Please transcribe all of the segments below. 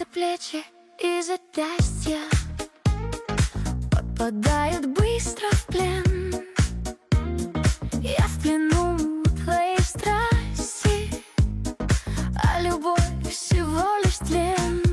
за плечи и запястья, попадают быстро в плен. Я в плену твоей страсти, а любовь всего лишь тлен.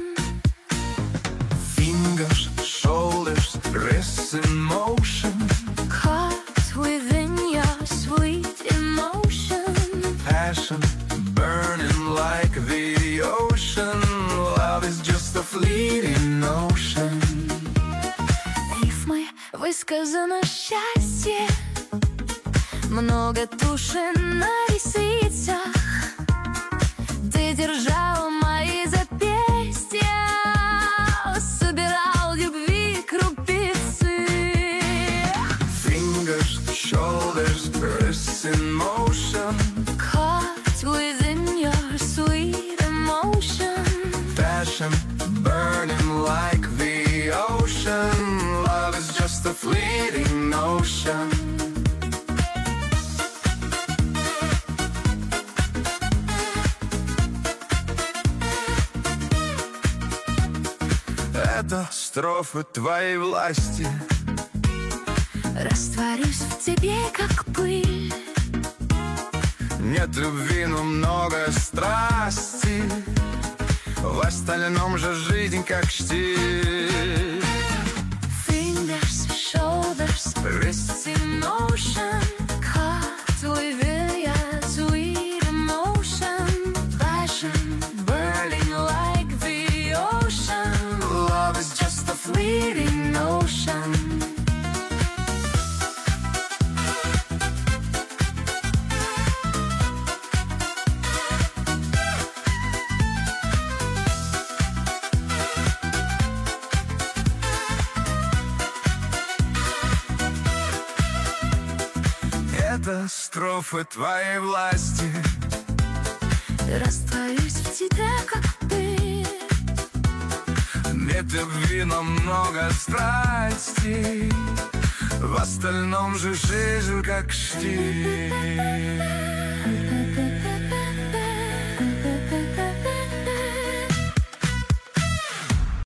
Fingers, shoulders, wrists in motion, Caught within your sweet emotion. passion burning like the ocean. Love is just a fleeting notion. Рифмой высказано счастье, много туши на ресницах. Ты держал мои запястья, собирал любви крупицы. Fingers, shoulders, wrists in motion, Caught within your sweet emotion. passion burning like the ocean. Love is just a fleeting notion. Это строфы твоей власти. Растворюсь в тебе, как пыль. Нет любви, но много страсти. В остальном же жизнь как штиль. Fingers, shoulders, wrists in motion. Caught within your sweet emotion. Passion burning like the ocean. Love is just a Fleeting notion. Это строфы твоей власти. Растворюсь в тебе, как пыль. Нет любви, но много страсти. В остальном же жизнь как штиль.